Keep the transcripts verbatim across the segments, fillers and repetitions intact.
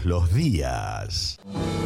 los días.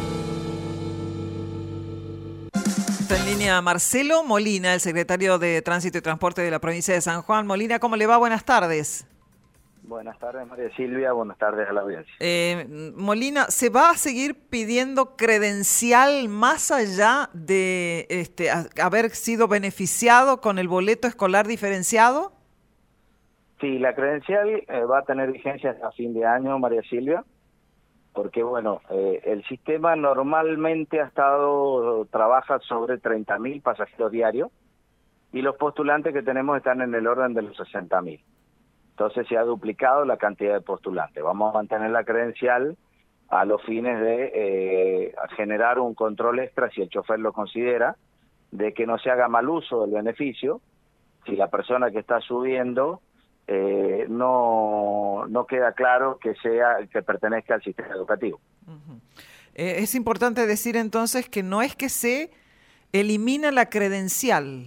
Está en línea Marcelo Molina, el secretario de Tránsito y Transporte de la provincia de San Juan. Molina, ¿cómo le va? Buenas tardes. Buenas tardes, María Silvia. Buenas tardes a la audiencia. Eh, Molina, ¿se va a seguir pidiendo credencial más allá de este, a, haber sido beneficiado con el boleto escolar diferenciado? Sí, la credencial eh, va a tener vigencia hasta fin de año, María Silvia, porque bueno, eh, el sistema normalmente ha estado, trabaja sobre treinta mil pasajeros diarios y los postulantes que tenemos están en el orden de los sesenta mil. Entonces se ha duplicado la cantidad de postulantes. Vamos a mantener la credencial a los fines de eh, generar un control extra, si el chofer lo considera, de que no se haga mal uso del beneficio. Si la persona que está subiendo eh, no, no queda claro que sea que pertenezca al sistema educativo. Uh-huh. Eh, es importante decir entonces que no es que se elimina la credencial.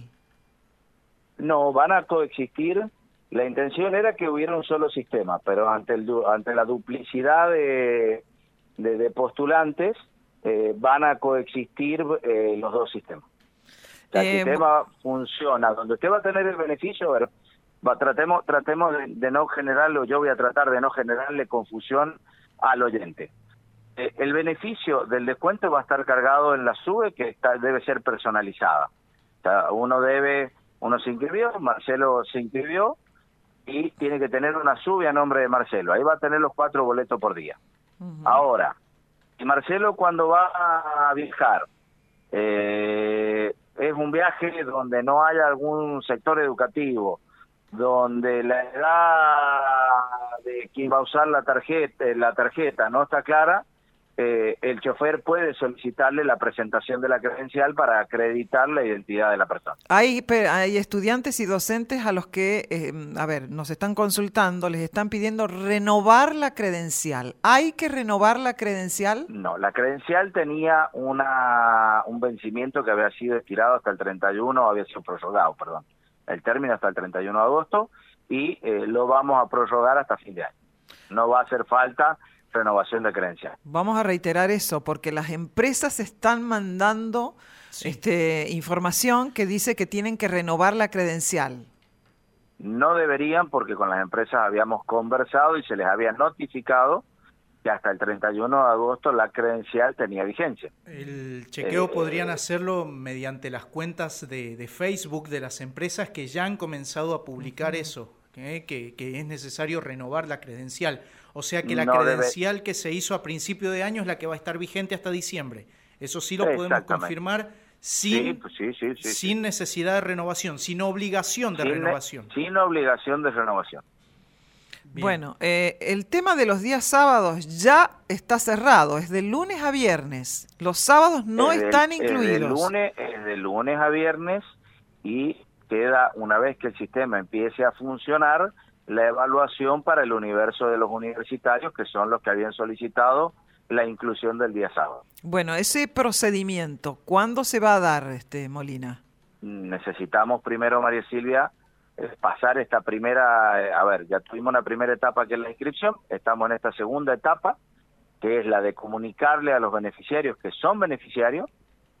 No, van a coexistir. La intención era que hubiera un solo sistema, pero ante el ante la duplicidad de, de, de postulantes eh, van a coexistir eh, los dos sistemas. O sea, Eh, el sistema funciona, donde usted va a tener el beneficio, a ver, va, tratemos tratemos de, de no generarlo, yo voy a tratar de no generarle confusión al oyente. Eh, el beneficio del descuento va a estar cargado en la SUBE, que está, debe ser personalizada. O sea, uno debe, uno se inscribió, Marcelo se inscribió, y tiene que tener una SUBE a nombre de Marcelo. Ahí va a tener los cuatro boletos por día. Uh-huh. Ahora, si Marcelo cuando va a viajar, eh, es un viaje donde no haya algún sector educativo, donde la edad de quien va a usar la tarjeta, la tarjeta no está clara, eh, el chofer puede solicitarle la presentación de la credencial para acreditar la identidad de la persona. Hay, hay estudiantes y docentes a los que, eh, a ver, nos están consultando, les están pidiendo renovar la credencial. ¿Hay que renovar la credencial? No, la credencial tenía una un vencimiento que había sido estirado hasta el treinta y uno, había sido prorrogado, perdón, el término hasta el treinta y uno de agosto, y eh, lo vamos a prorrogar hasta fin de año. No va a hacer falta renovación de credencial. Vamos a reiterar eso, porque las empresas están mandando sí. este, información que dice que tienen que renovar la credencial. No deberían, porque con las empresas habíamos conversado y se les había notificado que hasta el treinta y uno de agosto la credencial tenía vigencia. El chequeo eh, podrían hacerlo mediante las cuentas de, de Facebook de las empresas que ya han comenzado a publicar uh-huh. eso, ¿eh? que, que es necesario renovar la credencial. O sea que la no credencial debe... que se hizo a principio de año es la que va a estar vigente hasta diciembre. Eso sí lo podemos confirmar sin, sí, pues sí, sí, sí, sin sí. necesidad de renovación, sin obligación de sin, renovación. Sin obligación de renovación. Bien. Bueno, eh, el tema de los días sábados ya está cerrado, es de lunes a viernes. Los sábados no es están de, incluidos. Es de, lunes, es de lunes a viernes y queda, una vez que el sistema empiece a funcionar, la evaluación para el universo de los universitarios, que son los que habían solicitado la inclusión del día sábado. Bueno, ese procedimiento, ¿cuándo se va a dar, este Molina? Necesitamos primero, María Silvia, eh, pasar esta primera, eh, a ver, ya tuvimos una primera etapa que es la inscripción, estamos en esta segunda etapa, que es la de comunicarle a los beneficiarios que son beneficiarios,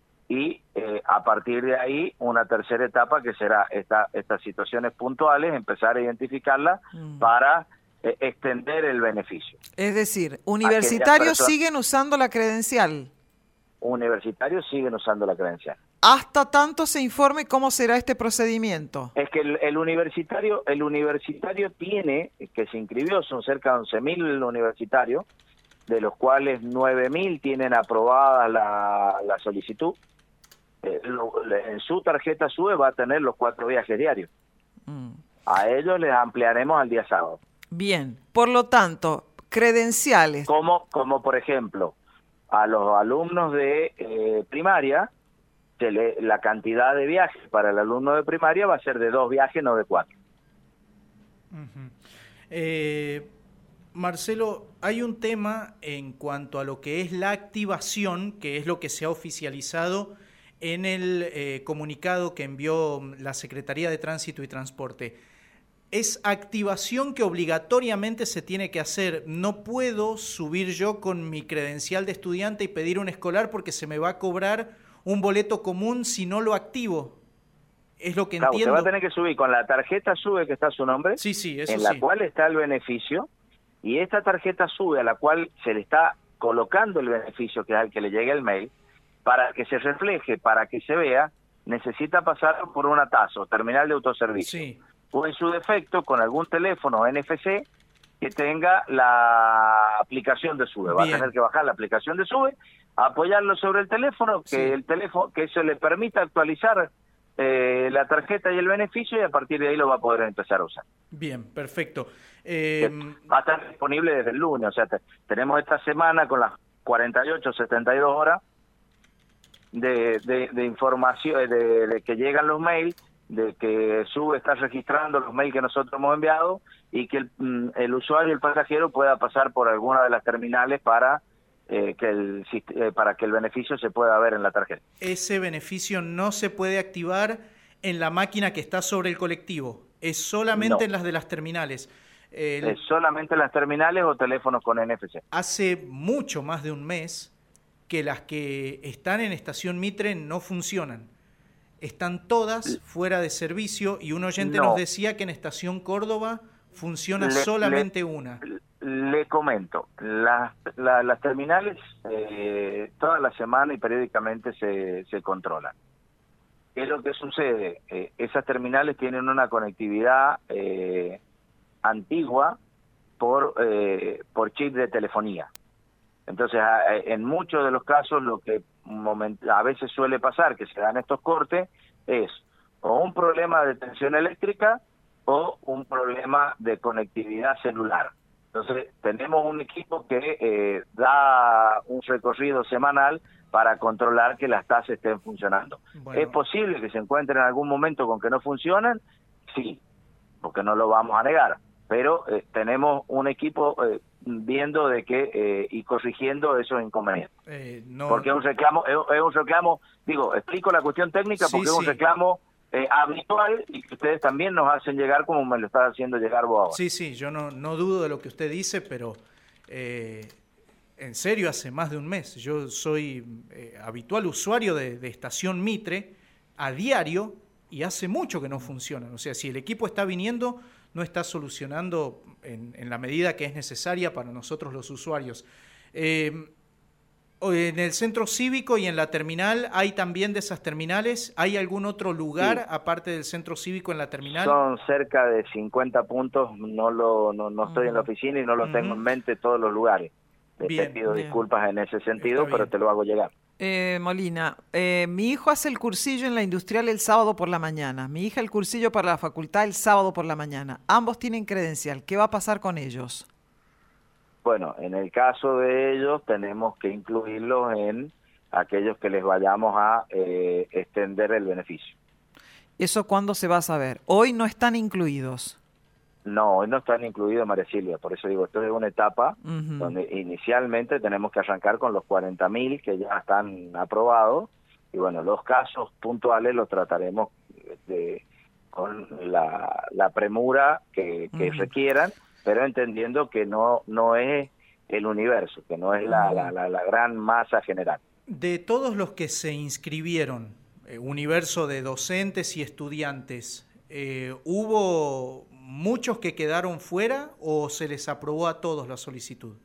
y eh, a partir de ahí una tercera etapa que será esta, estas situaciones puntuales, empezar a identificarlas mm. para eh, extender el beneficio. Es decir, universitarios personas, siguen usando la credencial. Universitarios siguen usando la credencial. Hasta tanto se informe cómo será este procedimiento. Es que el, el universitario el universitario tiene, que se inscribió, son cerca de once mil universitarios, de los cuales nueve mil tienen aprobada la, la solicitud. Eh, lo, en su tarjeta SUBE va a tener los cuatro viajes diarios. Mm. A ellos les ampliaremos al día sábado. Bien, por lo tanto, credenciales. Como, como por ejemplo, a los alumnos de eh, primaria, se le, la cantidad de viajes para el alumno de primaria va a ser de dos viajes, no de cuatro. Uh-huh. Eh... Marcelo, hay un tema en cuanto a lo que es la activación, que es lo que se ha oficializado en el eh, comunicado que envió la Secretaría de Tránsito y Transporte. es activación que obligatoriamente se tiene que hacer. No puedo subir yo con mi credencial de estudiante y pedir un escolar porque se me va a cobrar un boleto común si no lo activo. Es lo que claro, entiendo. Usted va a tener que subir con la tarjeta SUBE que está su nombre, sí, sí, eso en la sí. cual está el beneficio, y esta tarjeta SUBE a la cual se le está colocando el beneficio, que es al que le llegue el mail, para que se refleje, para que se vea, necesita pasar por una TASO, terminal de autoservicio. Sí. O en su defecto, con algún teléfono N F C que tenga la aplicación de SUBE. Va Bien. a tener que bajar la aplicación de SUBE, apoyarlo sobre el teléfono, que Sí. el teléfono, que eso le permita actualizar eh, la tarjeta y el beneficio, y a partir de ahí lo va a poder empezar a usar. Bien, perfecto. Eh, va a estar disponible desde el lunes, o sea, te, tenemos esta semana con las cuarenta y ocho, setenta y dos horas de, de, de información, de, de que llegan los mails, de que SUBE está registrando los mails que nosotros hemos enviado, y que el, el usuario, el pasajero, pueda pasar por alguna de las terminales para eh, que el eh, para que el beneficio se pueda ver en la tarjeta. Ese beneficio no se puede activar en la máquina que está sobre el colectivo, es solamente No. en las de las terminales. El, Es solamente las terminales o teléfonos con N F C. hace mucho más de un mes que las que están en Estación Mitre no funcionan. Están todas fuera de servicio, y un oyente no. nos decía que en Estación Córdoba funciona Le, solamente le, una. Le comento, las, la, las terminales eh, toda la semana y periódicamente se, se controlan. ¿Qué es lo que sucede? Eh, esas terminales tienen una conectividad eh, antigua por, eh, por chip de telefonía. Entonces, a, en muchos de los casos, lo que moment, a veces suele pasar, que se dan estos cortes, es o un problema de tensión eléctrica o un problema de conectividad celular. Entonces, tenemos un equipo que eh, da un recorrido semanal para controlar que las tasas estén funcionando. Bueno. ¿Es posible que se encuentren en algún momento con que no funcionan? Sí, porque no lo vamos a negar. Pero eh, tenemos un equipo eh, viendo de que eh, y corrigiendo esos inconvenientes. Eh, no. Porque es un reclamo, es, es un reclamo, digo, explico la cuestión técnica Sí, porque es un sí. reclamo eh, habitual, y que ustedes también nos hacen llegar como me lo está haciendo llegar vos ahora. Sí, sí, yo no, no dudo de lo que usted dice, pero eh, en serio, hace más de un mes. Yo soy eh, habitual usuario de, de Estación Mitre a diario, y hace mucho que no funcionan. O sea, si el equipo está viniendo, no está solucionando en, en la medida que es necesaria para nosotros los usuarios. Eh, en el centro cívico y en la terminal, ¿hay también de esas terminales? ¿Hay algún otro lugar, sí, aparte del centro cívico en la terminal? Son cerca de cincuenta puntos, no lo no, no estoy uh-huh. en la oficina y no lo uh-huh. tengo en mente todos los lugares. Bien, te pido bien. disculpas en ese sentido, pero te lo hago llegar. Eh, Molina, eh, mi hijo hace el cursillo en la industrial el sábado por la mañana, mi hija el cursillo para la facultad el sábado por la mañana. Ambos tienen credencial. ¿Qué va a pasar con ellos? Bueno, en el caso de ellos tenemos que incluirlos en aquellos que les vayamos a eh, extender el beneficio. ¿Eso cuándo se va a saber? Hoy no están incluidos. No, hoy no están incluidos, María Silvia, por eso digo, esto es una etapa uh-huh. donde inicialmente tenemos que arrancar con los cuarenta mil que ya están aprobados, y bueno, los casos puntuales los trataremos de, con la, la premura que, que uh-huh. requieran, pero entendiendo que no no es el universo, que no es la, la, la, la gran masa general. De todos los que se inscribieron, eh, universo de docentes y estudiantes, eh, ¿hubo muchos que quedaron fuera o se les aprobó a todos la solicitud?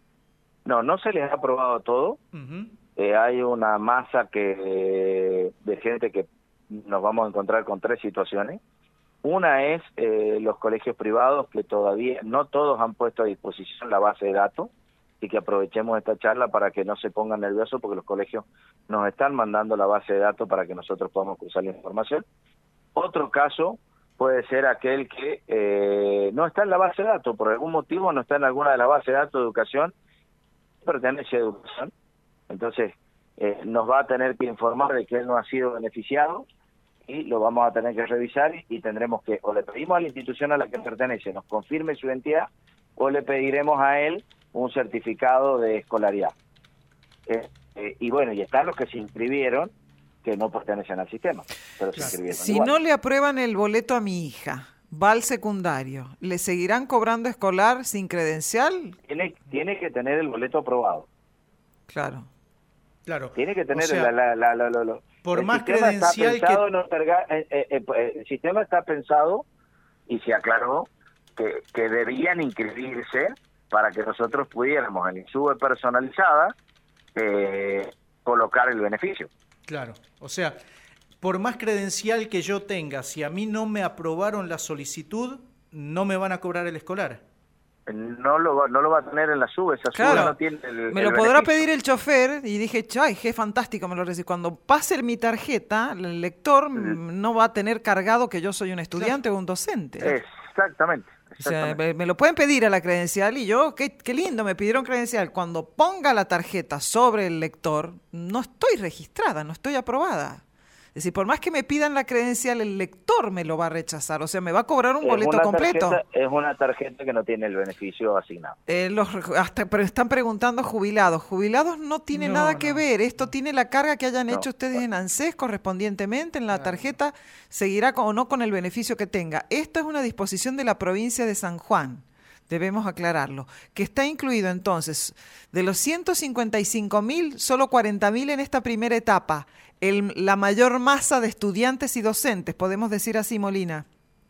No, no se les ha aprobado a todos. Uh-huh. Eh, hay una masa que de gente que nos vamos a encontrar con tres situaciones. Una es eh, los colegios privados, que todavía no todos han puesto a disposición la base de datos, y que aprovechemos esta charla para que no se pongan nerviosos, porque los colegios nos están mandando la base de datos para que nosotros podamos cruzar la información. Otro caso puede ser aquel que eh, no está en la base de datos, por algún motivo no está en alguna de las bases de datos de educación, pertenece a educación, entonces eh, nos va a tener que informar de que él no ha sido beneficiado, y lo vamos a tener que revisar, y, y tendremos que, o le pedimos a la institución a la que pertenece, nos confirme su identidad, o le pediremos a él un certificado de escolaridad. Eh, eh, y bueno, y están los que se inscribieron, que no pertenecen al sistema, pero se inscribieron Si igual. no le aprueban el boleto a mi hija, va al secundario, ¿le seguirán cobrando escolar sin credencial? Tiene, tiene que tener el boleto aprobado. Claro. Claro. Tiene que tener o sea, la, la, la, la, la, por el más credencial credencial que... no carga, eh, eh, eh, el sistema está pensado y se aclaró que, que debían inscribirse para que nosotros pudiéramos en la SUBE personalizada eh, colocar el beneficio. Claro, o sea, por más credencial que yo tenga, si a mí no me aprobaron la solicitud, no me van a cobrar el escolar. No lo, va, no lo va a tener en la SUBE, esa claro, SUBE no tiene el me lo el podrá beneficio. pedir el chofer y dije, ay, qué fantástico, me lo recibo. Cuando pase mi tarjeta, el lector sí. no va a tener cargado que yo soy un estudiante claro. o un docente. Exactamente. O sea, me, me lo pueden pedir a la credencial y yo, qué, qué lindo, me pidieron credencial. Cuando ponga la tarjeta sobre el lector, no estoy registrada, no estoy aprobada. Es decir, por más que me pidan la credencial, el lector me lo va a rechazar. O sea, me va a cobrar un es boleto una completo. Tarjeta, es una tarjeta que no tiene el beneficio asignado. Eh, los, hasta pero están preguntando jubilados. Jubilados no tiene no, nada que no. ver. Esto tiene la carga que hayan no. hecho ustedes en ANSES correspondientemente en la tarjeta. Seguirá con, o no con el beneficio que tenga. Esto es una disposición de la provincia de San Juan. Debemos aclararlo, que está incluido entonces, de los ciento cincuenta y cinco mil, solo cuarenta mil en esta primera etapa, el, la mayor masa de estudiantes y docentes, ¿podemos decir así, Molina?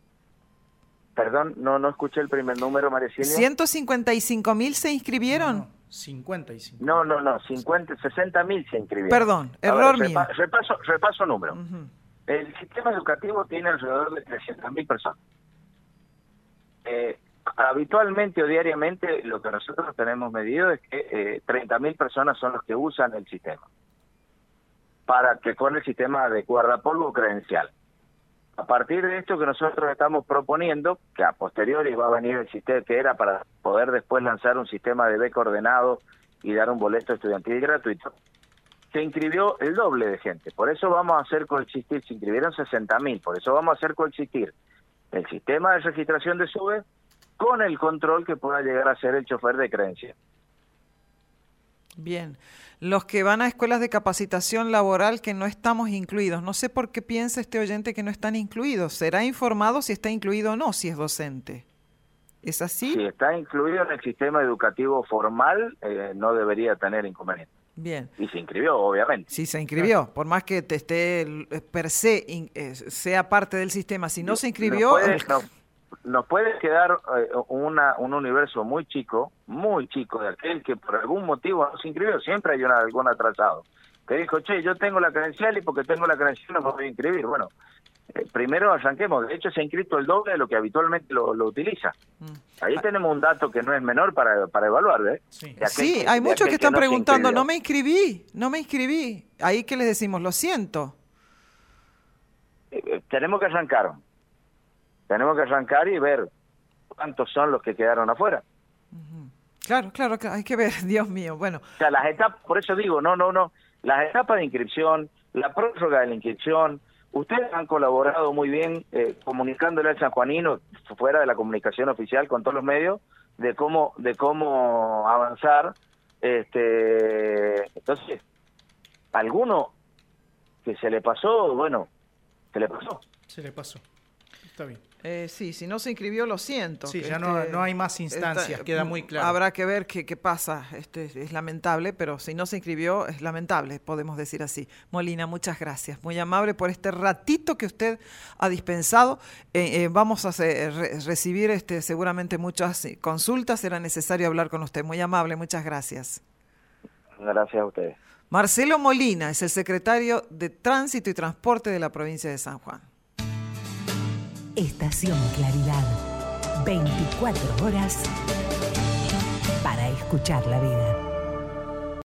Perdón, no no escuché el primer número, María Silvia. ¿ciento cincuenta y cinco mil se inscribieron? No, no, cincuenta y cinco. No, no, no, cincuenta, sesenta mil se inscribieron. Perdón, error ver, mío. Repa, repaso, repaso número. Uh-huh. El sistema educativo tiene alrededor de trescientas mil personas. Eh, Habitualmente o diariamente lo que nosotros tenemos medido es que eh, treinta mil personas son los que usan el sistema para que con el sistema de guardapolvo credencial. A partir de esto que nosotros estamos proponiendo, que a posteriori va a venir el sistema que era para poder después lanzar un sistema de beca ordenado y dar un boleto estudiantil gratuito, se inscribió el doble de gente. Por eso vamos a hacer coexistir, se inscribieron sesenta mil, por eso vamos a hacer coexistir el sistema de registración de SUBE con el control que pueda llegar a ser el chofer de credencial. Bien. Los que van a escuelas de capacitación laboral que no estamos incluidos, no sé por qué piensa este oyente que no están incluidos. ¿Será informado si está incluido o no, si es docente? ¿Es así? Si está incluido en el sistema educativo formal, eh, no debería tener inconveniente. Bien. Y se inscribió, obviamente. Sí, se inscribió. Por más que te esté per se, in, eh, sea parte del sistema. Si no se inscribió... No puede, no. Nos puede quedar eh, una, un universo muy chico, muy chico, de aquel que por algún motivo no se inscribió. Siempre hay una, algún atrasado que dijo, che, yo tengo la credencial y porque tengo la credencial no me voy a inscribir. Bueno, eh, primero arranquemos. De hecho, se ha inscrito el doble de lo que habitualmente lo, lo utiliza. Mm. Ahí ah. tenemos un dato que no es menor para, para evaluar. ¿eh? Sí, aquel, sí hay muchos que están que no preguntando, no me inscribí, no me inscribí. Ahí que les decimos, lo siento. Eh, eh, tenemos que arrancar. Tenemos que arrancar y ver cuántos son los que quedaron afuera. Uh-huh. Claro, claro, hay que ver, Dios mío, bueno. O sea, las etapas, por eso digo, no, no, no, las etapas de inscripción, la prórroga de la inscripción, ustedes han colaborado muy bien eh, comunicándole al sanjuanino, fuera de la comunicación oficial con todos los medios, de cómo, de cómo avanzar. Este, entonces, alguno que se le pasó, bueno, se le pasó. Se le pasó, está bien. Eh, sí, si no se inscribió, lo siento. Sí, ya este, no, no hay más instancias, esta, queda muy claro. Habrá que ver qué, qué pasa, este, es lamentable, pero si no se inscribió, es lamentable, podemos decir así. Molina, muchas gracias, muy amable por este ratito que usted ha dispensado. Eh, eh, vamos a hacer, re, recibir este, seguramente muchas consultas, será necesario hablar con usted. Muy amable, muchas gracias. Gracias a ustedes. Marcelo Molina es el secretario de Tránsito y Transporte de la provincia de San Juan. Estación Claridad, veinticuatro horas para escuchar la vida.